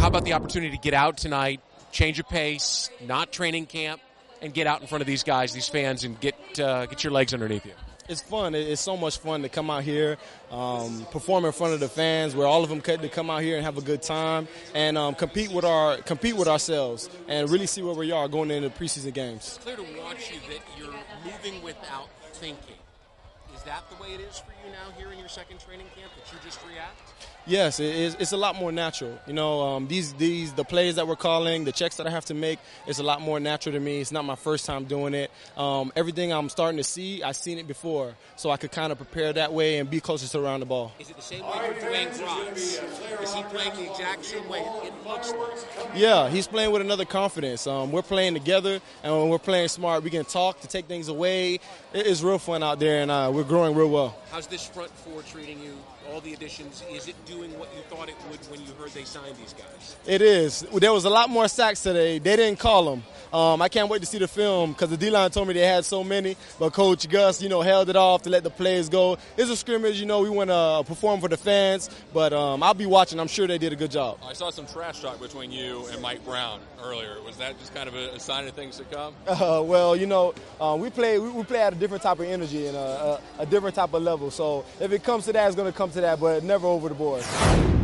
how about the opportunity to get out tonight, change of pace, not training camp, and get out in front of these guys, these fans, and get your legs underneath you? It's fun. It's so much fun to come out here, perform in front of the fans, where all of them to come out here and have a good time and compete with ourselves and really see where we are going into the preseason games. It's clear to watch you that you're moving without thinking. Is that the way it is for you now here in your second training camp, that you just react? Yes, it's a lot more natural. You know, the plays that we're calling, the checks that I have to make, it's a lot more natural to me. It's not my first time doing it. Everything I'm starting to see, I've seen it before, so I could kind of prepare that way and be closer to around the ball. Is it the same way for Dwayne Cross? Is he playing the exact same way it looks like? Yeah, he's playing with another confidence. We're playing together, and when we're playing smart, we can talk to take things away. It is real fun out there, and we're growing real well. How's this front four treating you? All the additions, is it doing what you thought it would when you heard they signed these guys? It is. There was a lot more sacks today. They didn't call them. I can't wait to see the film because the D-line told me they had so many, but Coach Gus, held it off to let the players go. It's a scrimmage, we want to perform for the fans, but I'll be watching. I'm sure they did a good job. I saw some trash talk between you and Mike Brown earlier. Was that just kind of a sign of things to come? Well, we play at a different type of energy and a different type of level. So if it comes to that, it's going to come to that, but never over the board.